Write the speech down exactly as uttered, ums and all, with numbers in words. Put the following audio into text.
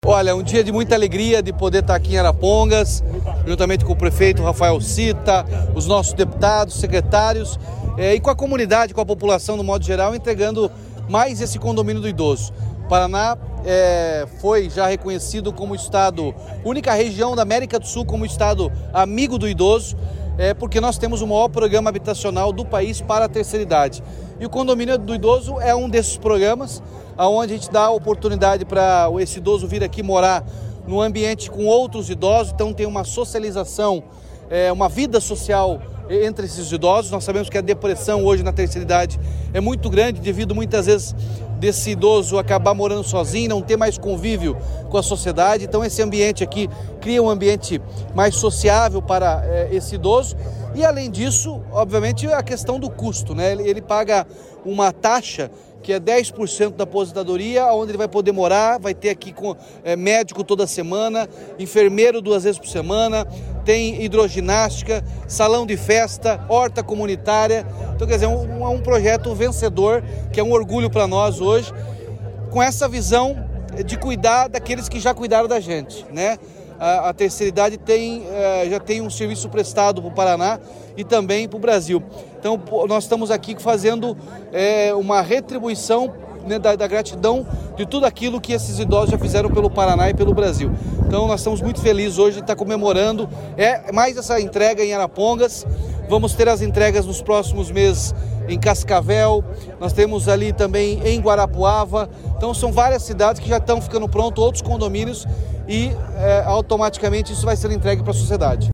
Olha, um dia de muita alegria de poder estar aqui em Arapongas, juntamente com o prefeito Rafael Cita, os nossos deputados, secretários é, e com a comunidade, com a população no modo geral, entregando mais esse condomínio do idoso. O Paraná é, foi já reconhecido como estado, única região da América do Sul como estado amigo do idoso, é, porque nós temos o maior programa habitacional do país para a terceira idade. E o condomínio do idoso é um desses programas, onde a gente dá a oportunidade para esse idoso vir aqui morar num ambiente com outros idosos, então tem uma socialização, é, uma vida social entre esses idosos. Nós sabemos que a depressão hoje na terceira idade é muito grande, devido muitas vezes desse idoso acabar morando sozinho, não ter mais convívio com a sociedade. Então esse ambiente aqui cria um ambiente mais sociável para é, esse idoso. E além disso, obviamente, a questão do custo, né? Ele, ele paga uma taxa que é dez por cento da aposentadoria, onde ele vai poder morar, vai ter aqui com, é, médico toda semana, enfermeiro duas vezes por semana, tem hidroginástica, salão de festa, horta comunitária. Então, quer dizer, é um, um projeto vencedor, que é um orgulho para nós hoje, com essa visão de cuidar daqueles que já cuidaram da gente, né? A, a terceira idade tem, uh, já tem um serviço prestado para o Paraná e também para o Brasil. Então nós estamos aqui fazendo é, uma retribuição, né, da, da gratidão de tudo aquilo que esses idosos já fizeram pelo Paraná e pelo Brasil. Então nós estamos muito felizes hoje de estar comemorando é, mais essa entrega em Arapongas. Vamos ter as entregas nos próximos meses em Cascavel, nós temos ali também em Guarapuava. Então são várias cidades que já estão ficando pronto, outros condomínios, e é, automaticamente isso vai ser entregue para a sociedade.